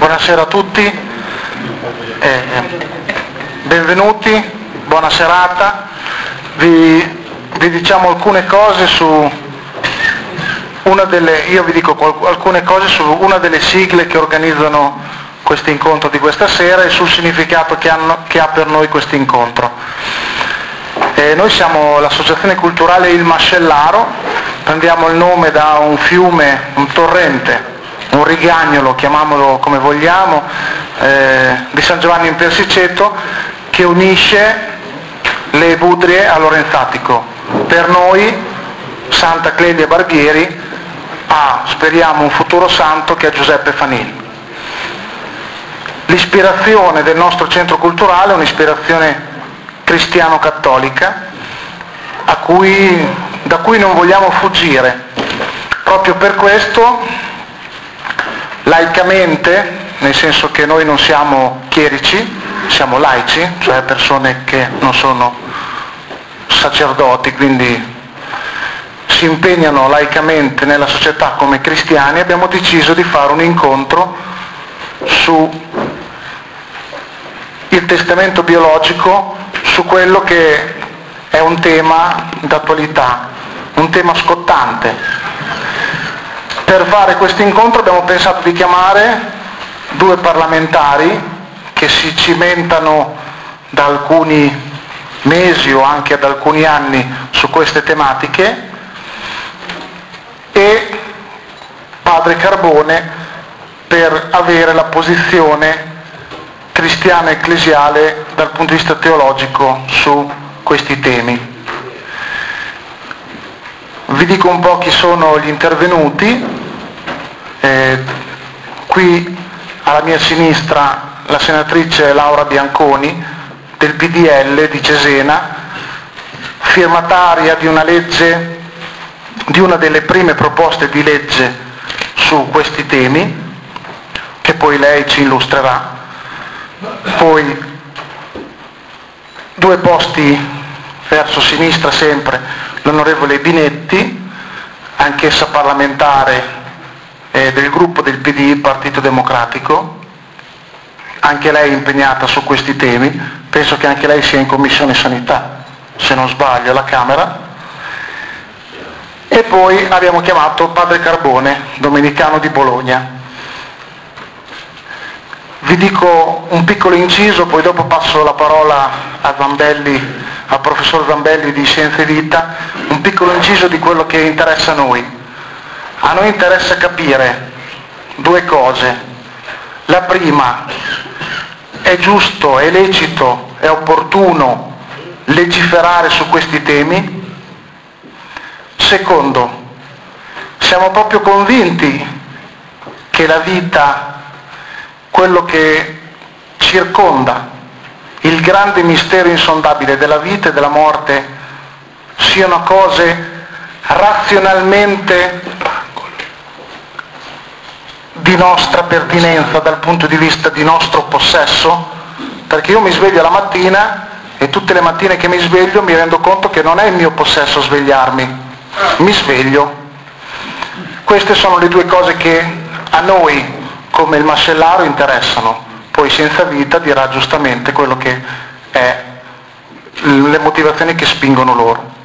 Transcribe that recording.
Buonasera a tutti, benvenuti, buona serata. Vi diciamo alcune cose su alcune cose su una delle sigle che organizzano questo incontro di questa sera e sul significato che ha per noi questo incontro. Noi siamo l'associazione culturale Il Mascellaro, prendiamo il nome da un fiume, un torrente, un rigagnolo, chiamiamolo come vogliamo, di San Giovanni in Persiceto, che unisce le Budrie a Lorenzatico. Per noi Santa Clelia Barbieri ha, speriamo, un futuro santo che è Giuseppe Fanil. L'ispirazione del nostro centro culturale è un'ispirazione cristiano-cattolica da cui non vogliamo fuggire. Proprio per questo, laicamente, nel senso che noi non siamo chierici, siamo laici, cioè persone che non sono sacerdoti, quindi si impegnano laicamente nella società come cristiani, abbiamo deciso di fare un incontro su il testamento biologico, su quello che è un tema d'attualità, un tema scottante. Per fare questo incontro abbiamo pensato di chiamare due parlamentari che si cimentano da alcuni mesi o anche da alcuni anni su queste tematiche, e padre Carbone per avere la posizione cristiana ecclesiale dal punto di vista teologico su questi temi. Vi dico un po' chi sono gli intervenuti. Qui alla mia sinistra la senatrice Laura Bianconi del PDL di Cesena, firmataria di una legge, di una delle prime proposte di legge su questi temi, che poi lei ci illustrerà. Poi due posti verso sinistra sempre l'onorevole Binetti, anch'essa parlamentare del gruppo del PD, Partito Democratico, anche lei impegnata su questi temi, penso che anche lei sia in Commissione Sanità, se non sbaglio, alla Camera. E poi abbiamo chiamato padre Carbone, domenicano di Bologna. Vi dico un piccolo inciso, poi dopo passo la parola a Zambelli, al professor Zambelli di Scienze e Vita, un piccolo inciso di quello che interessa a noi. A noi interessa capire due cose. La prima, è giusto, è lecito, è opportuno legiferare su questi temi? Secondo, siamo proprio convinti che la vita, quello che circonda il grande mistero insondabile della vita e della morte, siano cose razionalmente di nostra pertinenza dal punto di vista di nostro possesso? Perché io mi sveglio la mattina e tutte le mattine che mi sveglio mi rendo conto che non è il mio possesso svegliarmi, mi sveglio. Queste sono le due cose che a noi come il Mascellaro interessano, poi Senza Vita dirà giustamente quello che è le motivazioni che spingono loro.